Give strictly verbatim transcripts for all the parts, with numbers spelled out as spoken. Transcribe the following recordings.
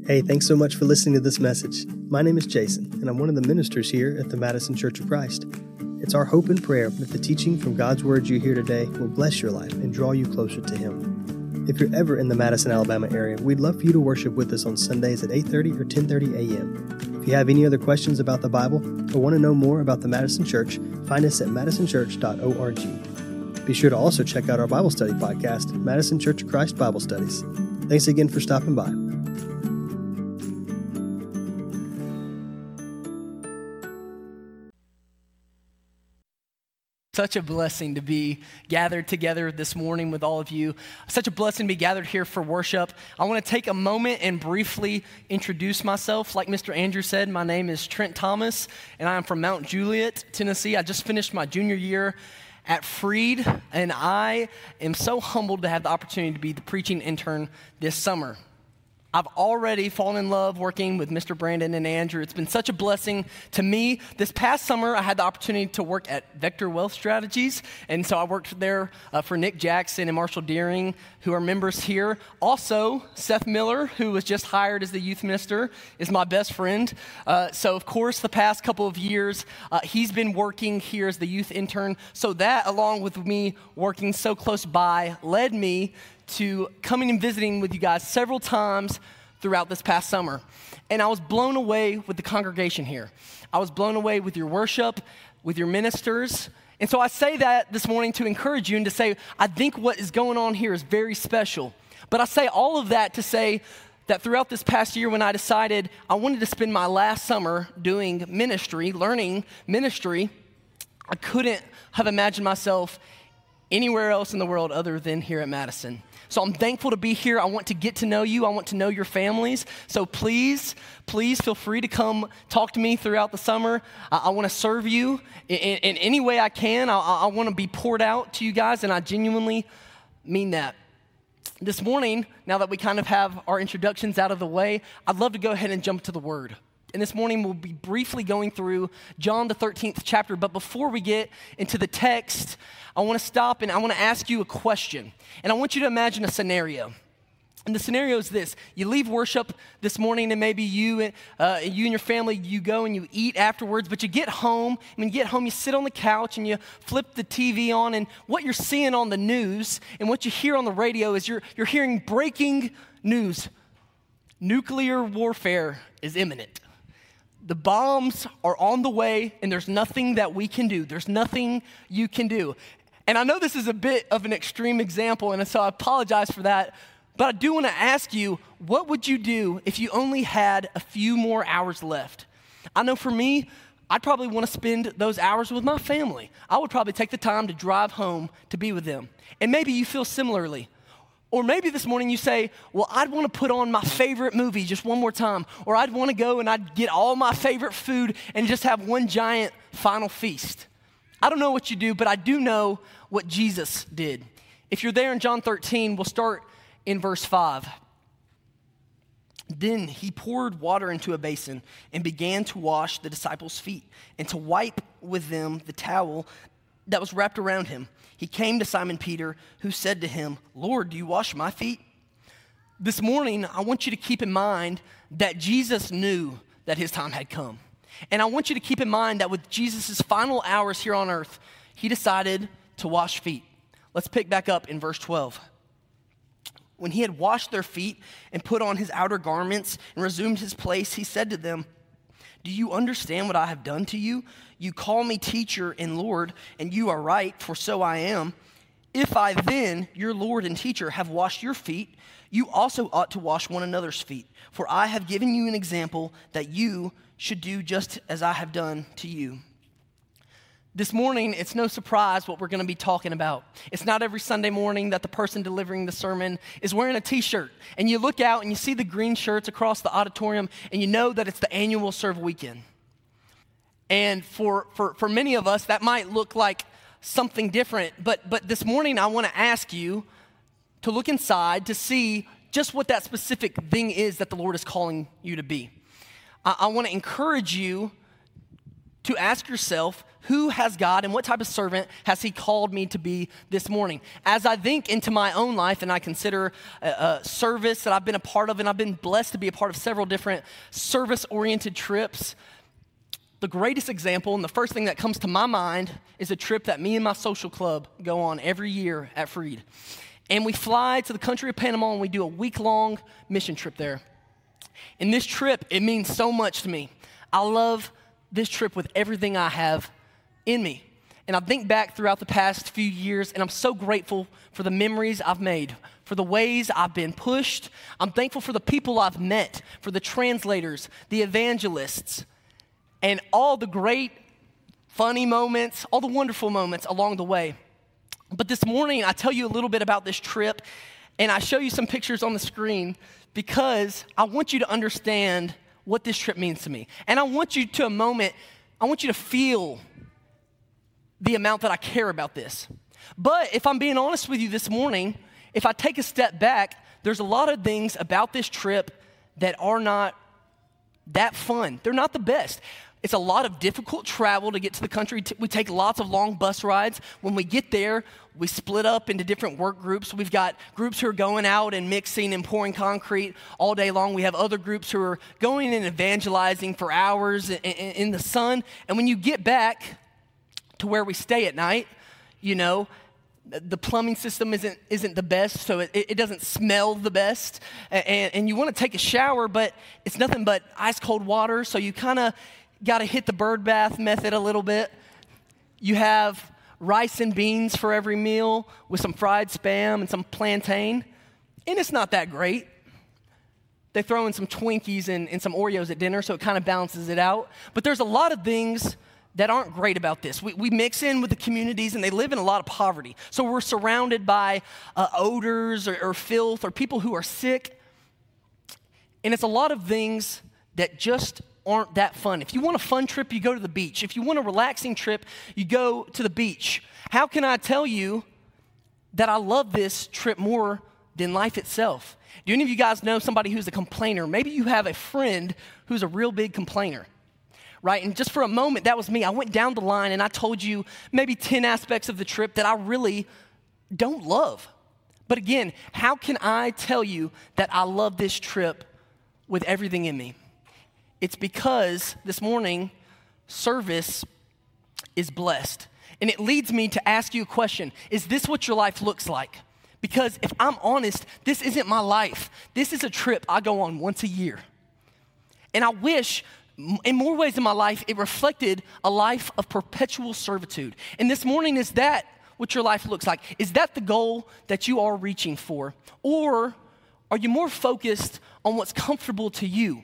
Hey, thanks so much for listening to this message. My name is Jason, and I'm one of the ministers here at the Madison Church of Christ. It's our hope and prayer that the teaching from God's Word you hear today will bless your life and draw you closer to Him. If you're ever in the Madison, Alabama area, we'd love for you to worship with us on Sundays at eight thirty or ten thirty a.m. If you have any other questions about the Bible or want to know more about the Madison Church, find us at madison church dot org. Be sure to also check out our Bible study podcast, Madison Church of Christ Bible Studies. Thanks again for stopping by. Such a blessing to be gathered together this morning with all of you. Such a blessing to be gathered here for worship. I want to take a moment and briefly introduce myself. Like Mister Andrew said, my name is Trent Thomas, and I am from Mount Juliet, Tennessee. I just finished my junior year at Freed, and I am so humbled to have the opportunity to be the preaching intern this summer. I've already fallen in love working with Mister Brandon and Andrew. It's been such a blessing to me. This past summer, I had the opportunity to work at Vector Wealth Strategies, and so I worked there uh, for Nick Jackson and Marshall Deering, who are members here. Also, Seth Miller, who was just hired as the youth minister, is my best friend. Uh, so, of course, the past couple of years, uh, he's been working here as the youth intern. So that, along with me working so close by, led me to coming and visiting with you guys several times throughout this past summer. And I was blown away with the congregation here. I was blown away with your worship, with your ministers. And so I say that this morning to encourage you and to say, I think what is going on here is very special. But I say all of that to say that throughout this past year when I decided I wanted to spend my last summer doing ministry, learning ministry, I couldn't have imagined myself anywhere else in the world other than here at Madison. So I'm thankful to be here. I want to get to know you. I want to know your families. So please, please feel free to come talk to me throughout the summer. I, I want to serve you in, in any way I can. I, I want to be poured out to you guys, and I genuinely mean that. This morning, now that we kind of have our introductions out of the way, I'd love to go ahead and jump to the Word. And this morning, we'll be briefly going through John, the thirteenth chapter. But before we get into the text, I want to stop and I want to ask you a question. And I want you to imagine a scenario. And the scenario is this. You leave worship this morning, and maybe you, uh, you and your family, you go and you eat afterwards. But you get home. And when you get home, you sit on the couch and you flip the T V on. And what you're seeing on the news and what you hear on the radio is you're, you're hearing breaking news. Nuclear warfare is imminent. The bombs are on the way, and there's nothing that we can do. There's nothing you can do. And I know this is a bit of an extreme example, and so I apologize for that. But I do want to ask you, what would you do if you only had a few more hours left? I know for me, I'd probably want to spend those hours with my family. I would probably take the time to drive home to be with them. And maybe you feel similarly. Or maybe this morning you say, well, I'd want to put on my favorite movie just one more time. Or I'd want to go and I'd get all my favorite food and just have one giant final feast. I don't know what you do, but I do know what Jesus did. If you're there in John thirteen, we'll start in verse five. Then he poured water into a basin and began to wash the disciples' feet and to wipe with them the towel that was wrapped around him. He came to Simon Peter, who said to him, Lord, do you wash my feet? This morning, I want you to keep in mind that Jesus knew that his time had come. And I want you to keep in mind that with Jesus' final hours here on earth, he decided to wash feet. Let's pick back up in verse twelve. When he had washed their feet and put on his outer garments and resumed his place, he said to them, do you understand what I have done to you? You call me teacher and Lord, and you are right, for so I am. If I then, your Lord and teacher, have washed your feet, you also ought to wash one another's feet. For I have given you an example that you should do just as I have done to you. This morning, it's no surprise what we're going to be talking about. It's not every Sunday morning that the person delivering the sermon is wearing a t-shirt. And you look out and you see the green shirts across the auditorium and you know that it's the annual Serve Weekend. And for, for, for many of us, that might look like something different. But, but this morning, I want to ask you to look inside to see just what that specific thing is that the Lord is calling you to be. I, I want to encourage you to ask yourself, who has God and what type of servant has he called me to be this morning? As I think into my own life and I consider a, a service that I've been a part of, and I've been blessed to be a part of several different service-oriented trips, the greatest example and the first thing that comes to my mind is a trip that me and my social club go on every year at Freed. And we fly to the country of Panama and we do a week-long mission trip there. And this trip, it means so much to me. I love this trip with everything I have in me. And I think back throughout the past few years, and I'm so grateful for the memories I've made, for the ways I've been pushed. I'm thankful for the people I've met, for the translators, the evangelists, and all the great, funny moments, all the wonderful moments along the way. But this morning, I tell you a little bit about this trip, and I show you some pictures on the screen because I want you to understand what this trip means to me. And I want you to a moment, I want you to feel the amount that I care about this. But if I'm being honest with you this morning, if I take a step back, there's a lot of things about this trip that are not that fun. They're not the best. It's a lot of difficult travel to get to the country. We take lots of long bus rides. When we get there, we split up into different work groups. We've got groups who are going out and mixing and pouring concrete all day long. We have other groups who are going and evangelizing for hours in the sun. And when you get back to where we stay at night, you know, the plumbing system isn't isn't the best, so it, it doesn't smell the best. And, and you want to take a shower, but it's nothing but ice cold water, so you kind of got to hit the bird bath method a little bit. You have rice and beans for every meal with some fried Spam and some plantain, and it's not that great. They throw in some Twinkies and, and some Oreos at dinner, so it kind of balances it out. But there's a lot of things that aren't great about this. We, we mix in with the communities, and they live in a lot of poverty. So we're surrounded by uh, odors or, or filth or people who are sick, and it's a lot of things that just aren't that fun. If you want a fun trip, you go to the beach. If you want a relaxing trip, you go to the beach. How can I tell you that I love this trip more than life itself? Do any of you guys know somebody who's a complainer? Maybe you have a friend who's a real big complainer, right? And just for a moment, that was me. I went down the line and I told you maybe ten aspects of the trip that I really don't love. But again, how can I tell you that I love this trip with everything in me? It's because this morning, service is blessed. And it leads me to ask you a question. Is this what your life looks like? Because if I'm honest, this isn't my life. This is a trip I go on once a year. And I wish, in more ways in my life, it reflected a life of perpetual servitude. And this morning, is that what your life looks like? Is that the goal that you are reaching for? Or are you more focused on what's comfortable to you?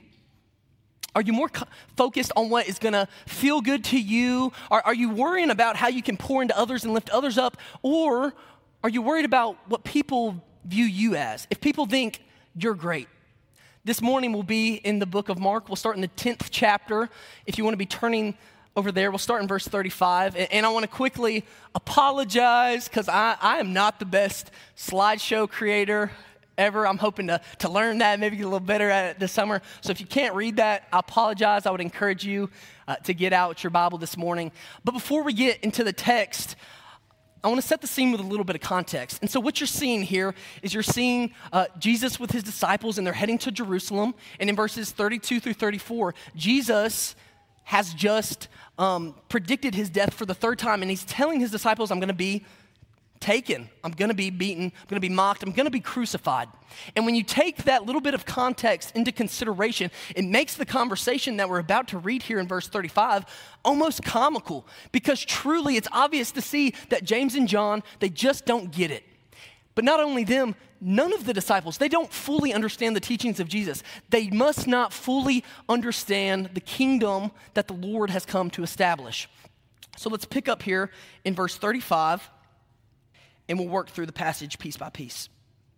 Are you more co- focused on what is going to feel good to you? Are, are you worrying about how you can pour into others and lift others up? Or are you worried about what people view you as? If people think you're great. This morning we'll be in the book of Mark. We'll start in the tenth chapter. If you want to be turning over there, we'll start in verse thirty-five. And, and I want to quickly apologize because I, I am not the best slideshow creator ever. I'm hoping to, to learn that, maybe get a little better at it this summer. So if you can't read that, I apologize. I would encourage you uh, to get out your Bible this morning. But before we get into the text, I want to set the scene with a little bit of context. And so what you're seeing here is you're seeing uh, Jesus with his disciples, and they're heading to Jerusalem. And in verses thirty-two through thirty-four, Jesus has just um, predicted his death for the third time, and he's telling his disciples, I'm going to be taken. I'm going to be beaten. I'm going to be mocked. I'm going to be crucified. And when you take that little bit of context into consideration, it makes the conversation that we're about to read here in verse thirty-five almost comical, because truly it's obvious to see that James and John, they just don't get it. But not only them, none of the disciples, they don't fully understand the teachings of Jesus. They must not fully understand the kingdom that the Lord has come to establish. So let's pick up here in verse thirty-five. And we'll work through the passage piece by piece.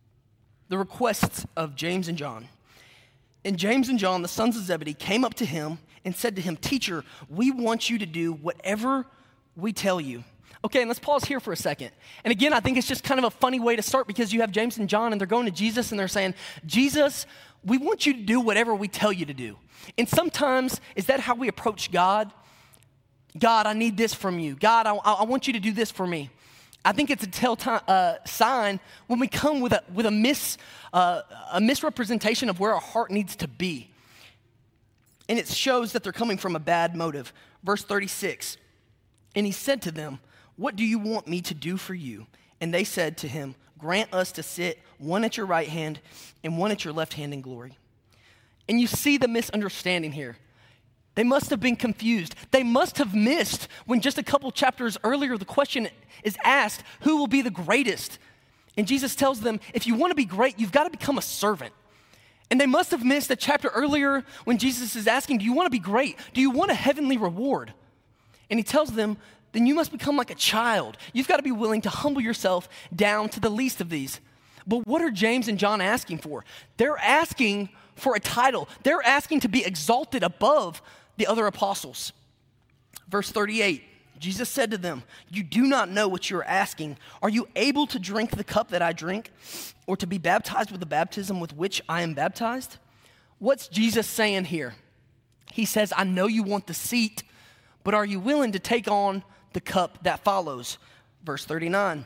The requests of James and John. And James and John, the sons of Zebedee, came up to him and said to him, Teacher, we want you to do whatever we tell you. Okay, and let's pause here for a second. And again, I think it's just kind of a funny way to start, because you have James and John, and they're going to Jesus, and they're saying, Jesus, we want you to do whatever we tell you to do. And sometimes, is that how we approach God? God, I need this from you. God, I, I want you to do this for me. I think it's a tell time, uh, sign when we come with a with a mis uh, a misrepresentation of where our heart needs to be, and it shows that they're coming from a bad motive. Verse thirty-six, and he said to them, "What do you want me to do for you?" And they said to him, "Grant us to sit one at your right hand and one at your left hand in glory." And you see the misunderstanding here. They must have been confused. They must have missed when just a couple chapters earlier the question is asked, who will be the greatest? And Jesus tells them, if you want to be great, you've got to become a servant. And they must have missed a chapter earlier when Jesus is asking, do you want to be great? Do you want a heavenly reward? And he tells them, then you must become like a child. You've got to be willing to humble yourself down to the least of these. But what are James and John asking for? They're asking for a title. They're asking to be exalted above the other apostles. Verse thirty-eight, Jesus said to them, you do not know what you're asking. Are you able to drink the cup that I drink, or to be baptized with the baptism with which I am baptized? What's Jesus saying here? He says, I know you want the seat, but are you willing to take on the cup that follows? Verse thirty-nine,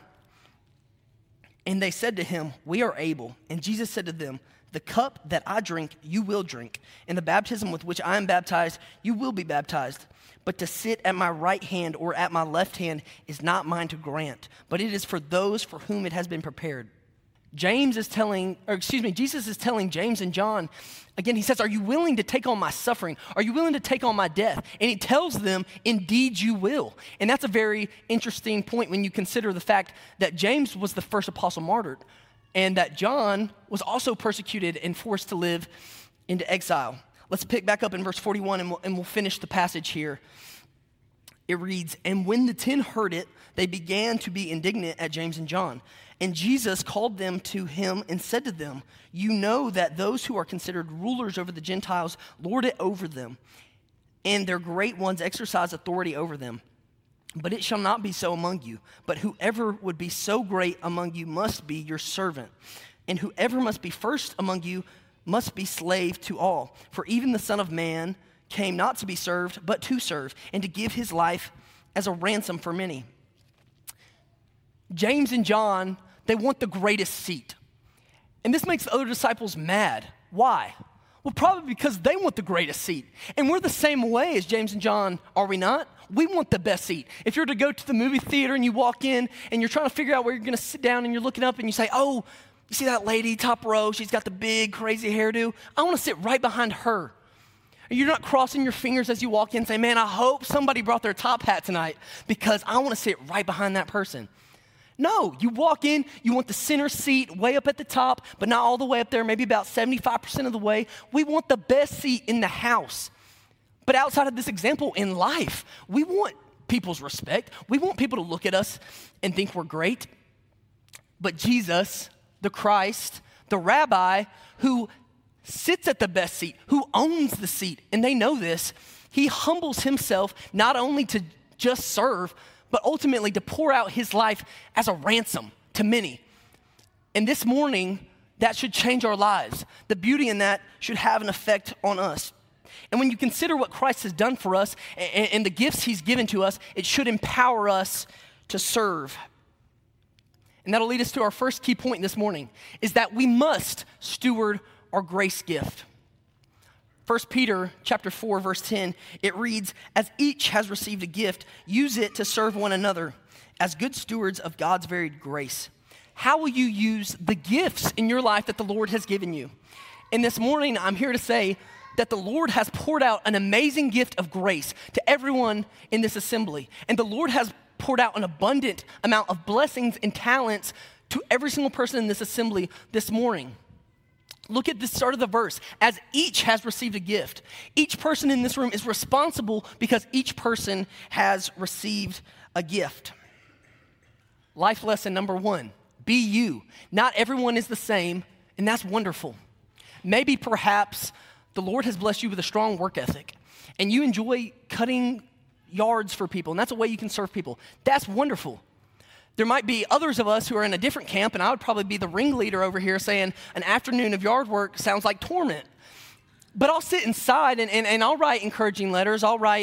and they said to him, we are able. And Jesus said to them, the cup that I drink, you will drink, and the baptism with which I am baptized, you will be baptized. But to sit at my right hand or at my left hand is not mine to grant, but it is for those for whom it has been prepared. James is telling, or excuse me, Jesus is telling James and John, again, he says, are you willing to take on my suffering? Are you willing to take on my death? And he tells them, indeed you will. And that's a very interesting point when you consider the fact that James was the first apostle martyred, and that John was also persecuted and forced to live into exile. Let's pick back up in verse forty-one, and we'll, and we'll finish the passage here. It reads, and when the ten heard it, they began to be indignant at James and John. And Jesus called them to him and said to them, you know that those who are considered rulers over the Gentiles lord it over them, and their great ones exercise authority over them. But it shall not be so among you. But whoever would be so great among you must be your servant. And whoever must be first among you must be slave to all. For even the Son of Man came not to be served, but to serve, and to give his life as a ransom for many. James and John, they want the greatest seat. And this makes the other disciples mad. Why? Well, probably because they want the greatest seat. And we're the same way as James and John, are we not? We want the best seat. If you're to go to the movie theater and you walk in and you're trying to figure out where you're going to sit down and you're looking up and you say, oh, you see that lady, top row, she's got the big, crazy hairdo. I want to sit right behind her. And you're not crossing your fingers as you walk in and say, man, I hope somebody brought their top hat tonight because I want to sit right behind that person. No, you walk in, you want the center seat way up at the top, but not all the way up there, maybe about seventy-five percent of the way. We want the best seat in the house. But outside of this example in life, we want people's respect. We want people to look at us and think we're great. But Jesus, the Christ, the rabbi who sits at the best seat, who owns the seat, and they know this, he humbles himself not only to just serve, but ultimately to pour out his life as a ransom to many. And this morning, that should change our lives. The beauty in that should have an effect on us. And when you consider what Christ has done for us and, and the gifts he's given to us, it should empower us to serve. And that'll lead us to our first key point this morning, is that we must steward our grace gift. First Peter chapter four, verse ten, it reads, as each has received a gift, use it to serve one another as good stewards of God's varied grace. How will you use the gifts in your life that the Lord has given you? And this morning, I'm here to say that the Lord has poured out an amazing gift of grace to everyone in this assembly. And the Lord has poured out an abundant amount of blessings and talents to every single person in this assembly this morning. Look at the start of the verse. As each has received a gift. Each person in this room is responsible because each person has received a gift. Life lesson number one, be you. Not everyone is the same, and that's wonderful. Maybe perhaps the Lord has blessed you with a strong work ethic, and you enjoy cutting yards for people, and that's a way you can serve people. That's wonderful. There might be others of us who are in a different camp, and I would probably be the ringleader over here saying an afternoon of yard work sounds like torment. But I'll sit inside and, and, and I'll write encouraging letters. I'll write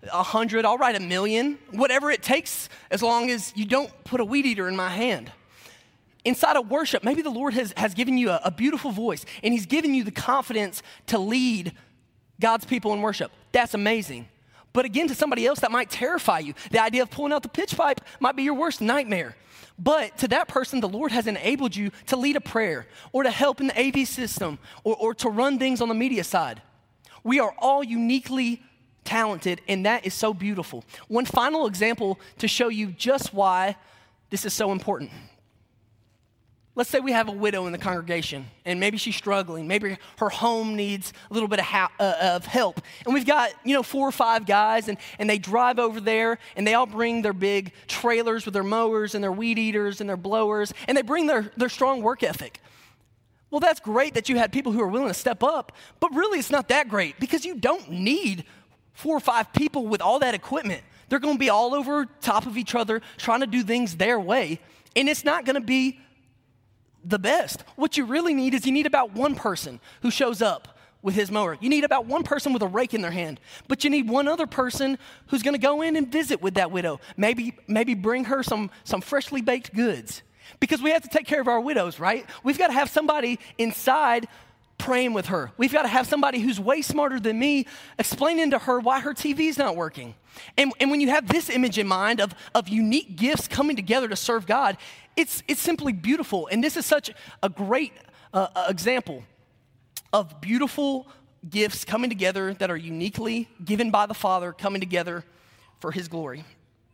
a hundred, I'll write a million, whatever it takes, as long as you don't put a weed eater in my hand. Inside of worship, maybe the Lord has, has given you a, a beautiful voice, and he's given you the confidence to lead God's people in worship. That's amazing. But again, to somebody else, that might terrify you. The idea of pulling out the pitch pipe might be your worst nightmare. But to that person, the Lord has enabled you to lead a prayer or to help in the A V system or, or to run things on the media side. We are all uniquely talented, and that is so beautiful. One final example to show you just why this is so important. Let's say we have a widow in the congregation, and maybe she's struggling. Maybe her home needs a little bit of, ha- uh, of help. And we've got, you know, four or five guys, and, and they drive over there, and they all bring their big trailers with their mowers and their weed eaters and their blowers, and they bring their, their strong work ethic. Well, that's great that you had people who are willing to step up, but really it's not that great because you don't need four or five people with all that equipment. They're going to be all over top of each other trying to do things their way, and it's not going to be the best. What you really need is you need about one person who shows up with his mower. You need about one person with a rake in their hand, but you need one other person who's going to go in and visit with that widow. Maybe, maybe bring her some, some freshly baked goods, because we have to take care of our widows, right? We've got to have somebody inside praying with her. We've got to have somebody who's way smarter than me explaining to her why her T V's not working. And, and when you have this image in mind of, of unique gifts coming together to serve God, it's, it's simply beautiful. And this is such a great uh, example of beautiful gifts coming together that are uniquely given by the Father, coming together for his glory.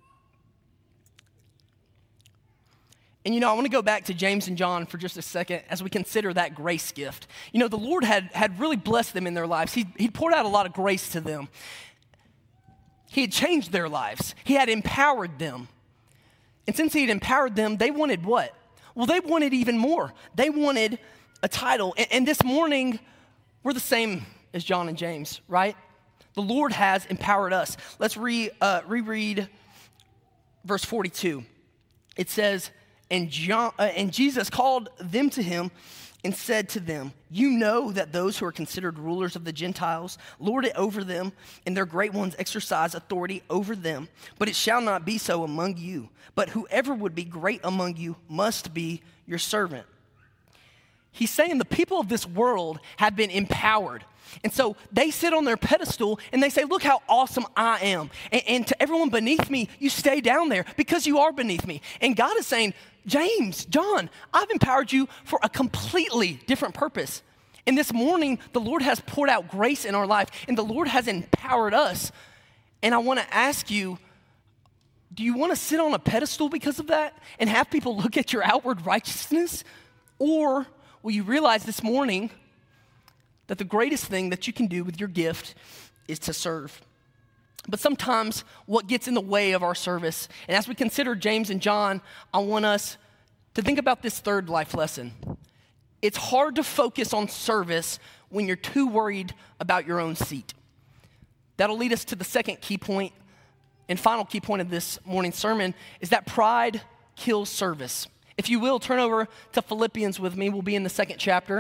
And, you know, I want to go back to James and John for just a second as we consider that grace gift. You know, the Lord had, had really blessed them in their lives. He, he poured out a lot of grace to them. He had changed their lives. He had empowered them. And since he had empowered them, they wanted what? Well, they wanted even more. They wanted a title. And, and this morning, we're the same as John and James, right? The Lord has empowered us. Let's re, uh, reread verse forty-two. It says, And, John, uh, and Jesus called them to him and said to them, you know that those who are considered rulers of the Gentiles lord it over them, and their great ones exercise authority over them. But it shall not be so among you. But whoever would be great among you must be your servant. He's saying the people of this world have been empowered. And so they sit on their pedestal and they say, look how awesome I am. And, and to everyone beneath me, you stay down there because you are beneath me. And God is saying, James, John, I've empowered you for a completely different purpose. And this morning, the Lord has poured out grace in our life, and the Lord has empowered us. And I want to ask you, do you want to sit on a pedestal because of that and have people look at your outward righteousness? Or will you realize this morning that the greatest thing that you can do with your gift is to serve? But sometimes what gets in the way of our service, and as we consider James and John, I want us to think about this third life lesson. It's hard to focus on service when you're too worried about your own seat. That'll lead us to the second key point and final key point of this morning's sermon, is that pride kills service. If you will, turn over to Philippians with me. We'll be in the second chapter.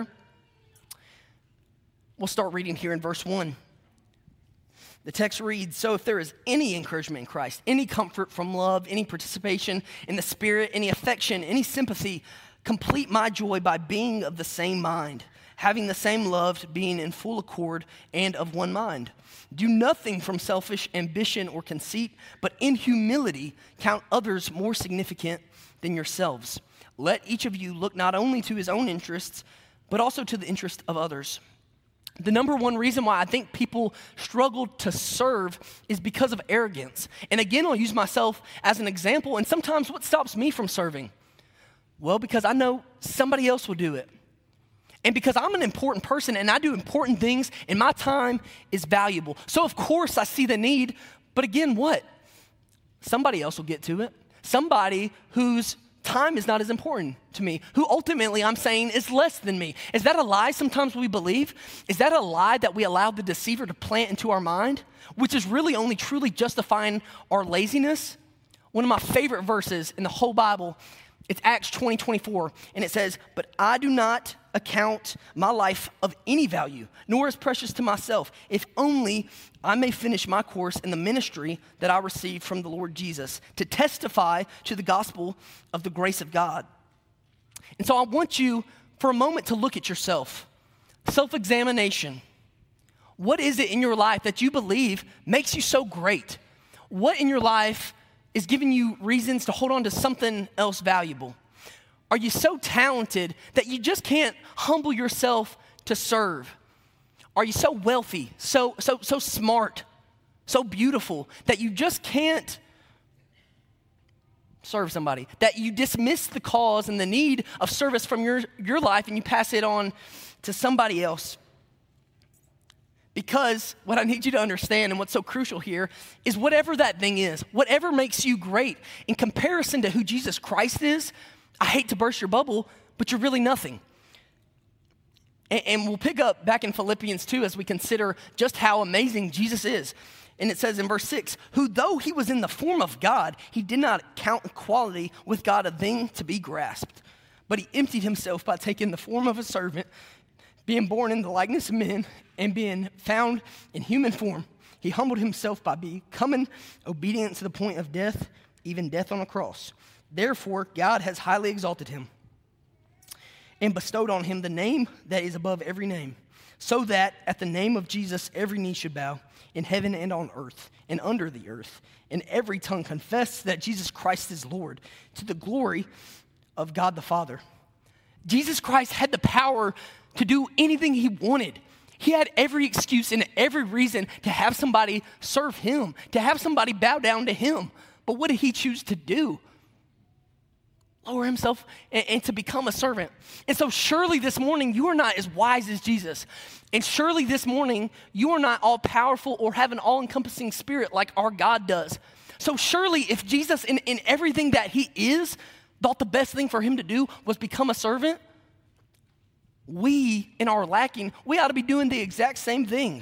We'll start reading here in verse one. The text reads, so if there is any encouragement in Christ, any comfort from love, any participation in the Spirit, any affection, any sympathy, complete my joy by being of the same mind, having the same love, being in full accord and of one mind. Do nothing from selfish ambition or conceit, but in humility count others more significant than yourselves. Let each of you look not only to his own interests, but also to the interest of others. The number one reason why I think people struggle to serve is because of arrogance. And again, I'll use myself as an example. And sometimes what stops me from serving? Well, because I know somebody else will do it. And because I'm an important person and I do important things and my time is valuable. So of course I see the need, but again, what? Somebody else will get to it. Somebody whose time is not as important to me, who ultimately I'm saying is less than me. Is that a lie sometimes we believe? Is that a lie that we allow the deceiver to plant into our mind, which is really only truly justifying our laziness? One of my favorite verses in the whole Bible, it's Acts twenty, twenty-four, and it says, but I do not account my life of any value, nor as precious to myself, if only I may finish my course in the ministry that I received from the Lord Jesus to testify to the gospel of the grace of God. And so I want you for a moment to look at yourself. Self-examination. What is it in your life that you believe makes you so great? What in your life is giving you reasons to hold on to something else valuable? Are you so talented that you just can't humble yourself to serve? Are you so wealthy, so so so smart, so beautiful that you just can't serve somebody? That you dismiss the cause and the need of service from your, your life and you pass it on to somebody else? Because what I need you to understand and what's so crucial here is whatever that thing is, whatever makes you great, in comparison to who Jesus Christ is, I hate to burst your bubble, but you're really nothing. And, and we'll pick up back in Philippians two as we consider just how amazing Jesus is. And it says in verse six, who though he was in the form of God, he did not count equality with God a thing to be grasped, but he emptied himself by taking the form of a servant, being born in the likeness of men, and being found in human form. He humbled himself by becoming obedient to the point of death, even death on a cross. Therefore, God has highly exalted him and bestowed on him the name that is above every name, so that at the name of Jesus every knee should bow, in heaven and on earth and under the earth, and every tongue confess that Jesus Christ is Lord, to the glory of God the Father. Jesus Christ had the power to do anything he wanted. He had every excuse and every reason to have somebody serve him, to have somebody bow down to him. But what did he choose to do? Lower himself and, and to become a servant. And so surely this morning you are not as wise as Jesus. And surely this morning you are not all powerful or have an all-encompassing spirit like our God does. So surely if Jesus in, in everything that he is thought the best thing for him to do was become a servant, we, in our lacking, we ought to be doing the exact same thing.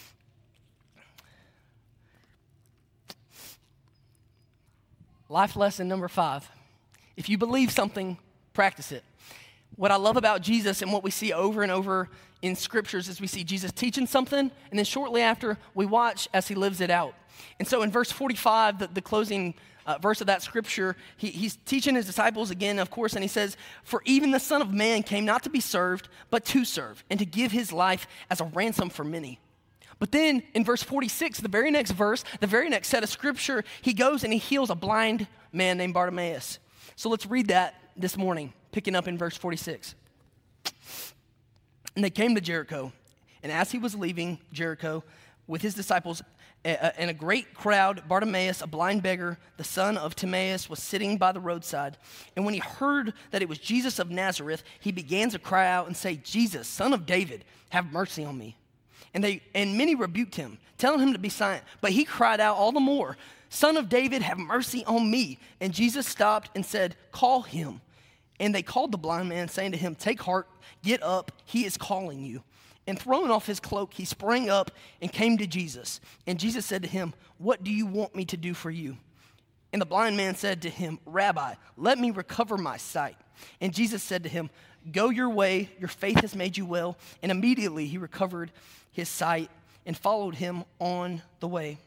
Life lesson number five. If you believe something, practice it. What I love about Jesus and what we see over and over in scriptures is we see Jesus teaching something, and then shortly after, we watch as he lives it out. And so in verse forty-five, the, the closing Uh, verse of that scripture, he, he's teaching his disciples again, of course, and he says, for even the Son of Man came not to be served, but to serve, and to give his life as a ransom for many. But then in verse forty-six, the very next verse, the very next set of scripture, he goes and he heals a blind man named Bartimaeus. So let's read that this morning, picking up in verse forty-six. And they came to Jericho, and as he was leaving Jericho with his disciples, and a great crowd, Bartimaeus, a blind beggar, the son of Timaeus, was sitting by the roadside. And when he heard that it was Jesus of Nazareth, he began to cry out and say, Jesus, son of David, have mercy on me. And they and many rebuked him, telling him to be silent. But he cried out all the more, Son of David, have mercy on me. And Jesus stopped and said, call him. And they called the blind man, saying to him, take heart, get up, he is calling you. And throwing off his cloak, he sprang up and came to Jesus. And Jesus said to him, what do you want me to do for you? And the blind man said to him, Rabbi, let me recover my sight. And Jesus said to him, go your way, your faith has made you well. And immediately he recovered his sight and followed him on the way.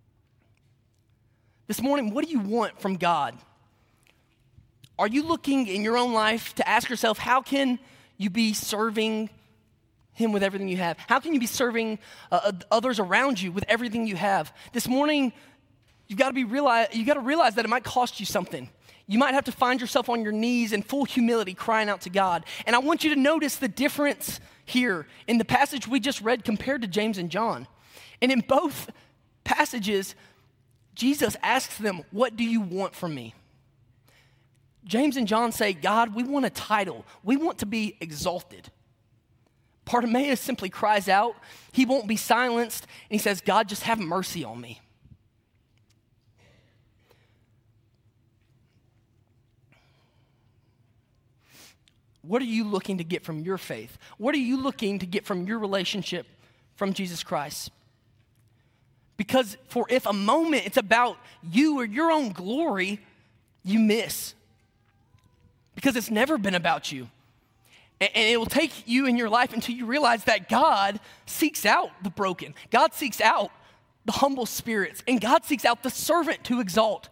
This morning, what do you want from God? Are you looking in your own life to ask yourself, how can you be serving him with everything you have? How can you be serving uh, others around you with everything you have? This morning, you've got to be realize you got to realize that it might cost you something. You might have to find yourself on your knees in full humility crying out to God. And I want you to notice the difference here in the passage we just read compared to James and John. And in both passages, Jesus asks them, what do you want from me? James and John say, God, we want a title. We want to be exalted. Bartimaeus simply cries out. He won't be silenced. And he says, God, just have mercy on me. What are you looking to get from your faith? What are you looking to get from your relationship from Jesus Christ? Because for if a moment it's about you or your own glory, you miss. Because it's never been about you. And, and it will take you in your life until you realize that God seeks out the broken. God seeks out the humble spirits. And God seeks out the servant to exalt.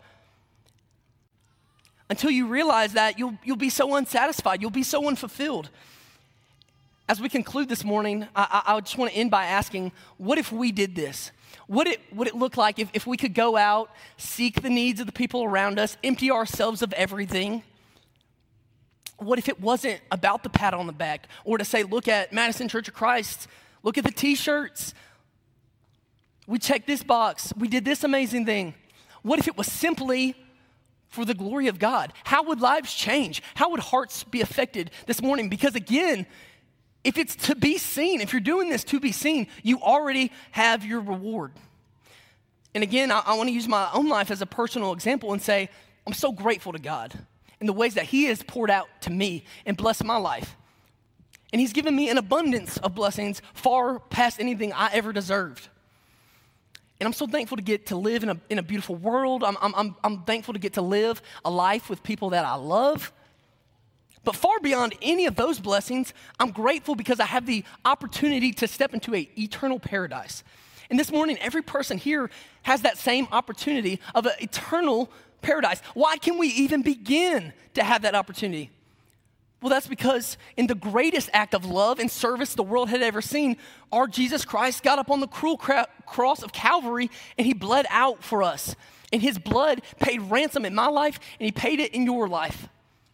Until you realize that, you'll, you'll be so unsatisfied. You'll be so unfulfilled. As we conclude this morning, I, I just want to end by asking, what if we did this? What it, would it look like if, if we could go out, seek the needs of the people around us, empty ourselves of everything? What if it wasn't about the pat on the back, or to say, look at Madison Church of Christ, look at the t-shirts. We checked this box. We did this amazing thing. What if it was simply for the glory of God? How would lives change? How would hearts be affected this morning? Because again, if it's to be seen, if you're doing this to be seen, you already have your reward. And again, I, I want to use my own life as a personal example and say, I'm so grateful to God in the ways that he has poured out to me and blessed my life. And he's given me an abundance of blessings far past anything I ever deserved. And I'm so thankful to get to live in a, in a beautiful world. I'm, I'm, I'm thankful to get to live a life with people that I love. But far beyond any of those blessings, I'm grateful because I have the opportunity to step into an eternal paradise. And this morning, every person here has that same opportunity of an eternal paradise. Why can we even begin to have that opportunity? Well, that's because in the greatest act of love and service the world had ever seen, our Jesus Christ got up on the cruel cra- cross of Calvary and he bled out for us. And his blood paid ransom in my life and he paid it in your life.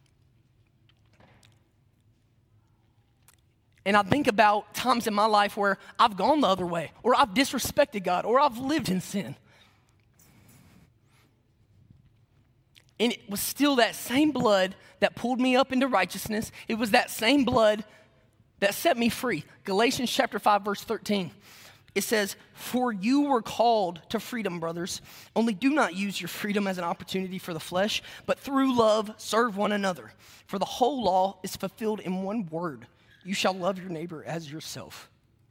And I think about times in my life where I've gone the other way, or I've disrespected God, or I've lived in sin. And it was still that same blood that pulled me up into righteousness. It was that same blood that set me free. Galatians chapter five, verse thirteen. It says, "For you were called to freedom, brothers. Only do not use your freedom as an opportunity for the flesh, but through love serve one another. For the whole law is fulfilled in one word. You shall love your neighbor as yourself."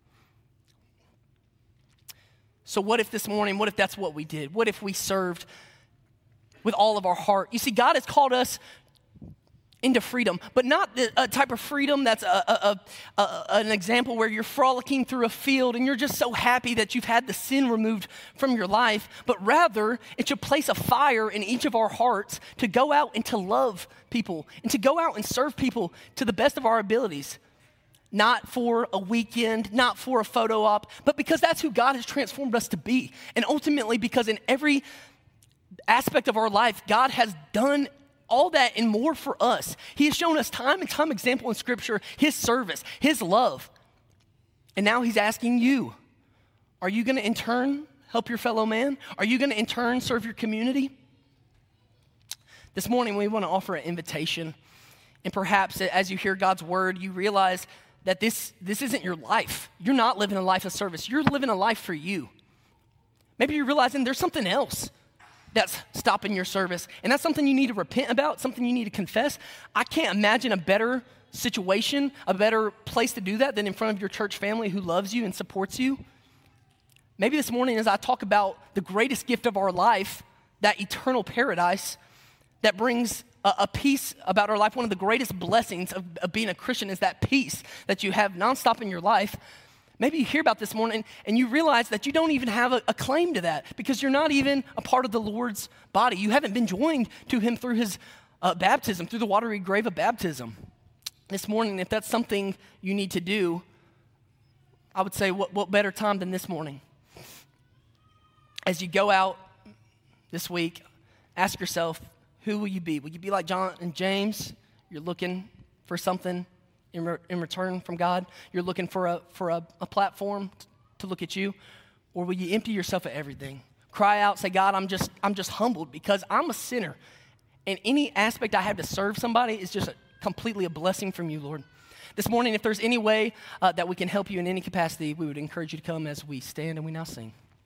So what if this morning, what if that's what we did? What if we served with all of our heart? You see, God has called us into freedom, but not a type of freedom that's a, a, a, a, an example where you're frolicking through a field and you're just so happy that you've had the sin removed from your life, but rather it should place a fire in each of our hearts to go out and to love people and to go out and serve people to the best of our abilities. Not for a weekend, not for a photo op, but because that's who God has transformed us to be. And ultimately because in every aspect of our life, God has done all that and more for us. He has shown us time and time example in Scripture, his service, his love. And now he's asking you, are you going to in turn help your fellow man? Are you going to in turn serve your community? This morning we want to offer an invitation. And perhaps as you hear God's word, you realize that this, this isn't your life. You're not living a life of service. You're living a life for you. Maybe you're realizing there's something else that's stopping your service, and that's something you need to repent about, something you need to confess. I can't imagine a better situation, a better place to do that than in front of your church family who loves you and supports you. Maybe this morning as I talk about the greatest gift of our life, that eternal paradise that brings a, a peace about our life, one of the greatest blessings of, of being a Christian is that peace that you have nonstop in your life. Maybe you hear about this morning and you realize that you don't even have a, a claim to that because you're not even a part of the Lord's body. You haven't been joined to him through his uh, baptism, through the watery grave of baptism. This morning, if that's something you need to do, I would say what, what better time than this morning? As you go out this week, ask yourself, who will you be? Will you be like John and James? You're looking for something in, re- in return from God. You're looking for a for a, a platform t- to look at you, or will you empty yourself of everything? Cry out, say, God, I'm just I'm just humbled because I'm a sinner, and any aspect I have to serve somebody is just a, completely a blessing from you, Lord. This morning, if there's any way uh, that we can help you in any capacity, we would encourage you to come as we stand and we now sing.